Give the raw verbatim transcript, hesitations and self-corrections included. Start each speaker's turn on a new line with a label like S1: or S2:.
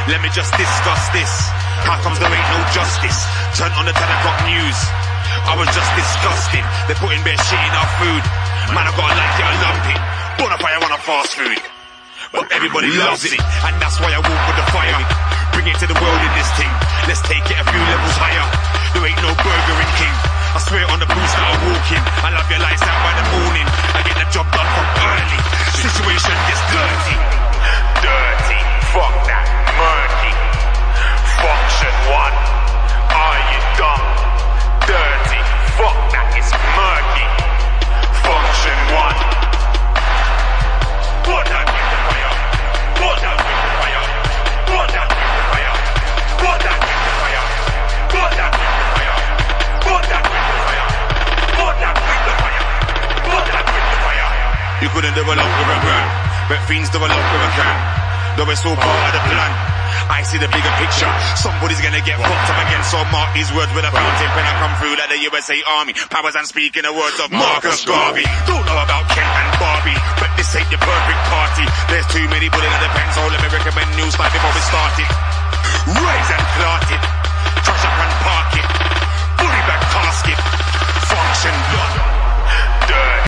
S1: Let me just discuss this. How comes there ain't no justice? Turn on the ten o'clock news. I was just disgusted. They're putting bare shit in our food. Man, I gotta like it or lump it. Bonafire on a fast food. But everybody loves it, and that's why I walk with the fire. Bring it to the world in this thing. Let's take it a few levels higher. There ain't no Burger and King. I swear on the boots that I walk in. I love your lights out by the morning. I get the job done from early. Situation gets dirty. Dirty. Fuck that. Murky. Function one. Are you dumb? Dirty. Fuck that. It's murky. Function one. What that with the fire? What that with the fire? What that with the fire? What that with the fire? What that with the fire? What that with the fire? What that with the fire? What that with the fire? You couldn't do a lot with a gram, but fiends do a lot with a can. Though it's all part of the plan. I see the bigger picture. Somebody's gonna get fucked up again, so mark these words with a fountain pen. I come through like the U S A Army. Powers and speaking the words of Marcus Garvey. Don't know about Ken and Barbie, but this ain't the perfect party. There's too many bullets in the pen, so let me recommend new style before we start it. Rise and plant it.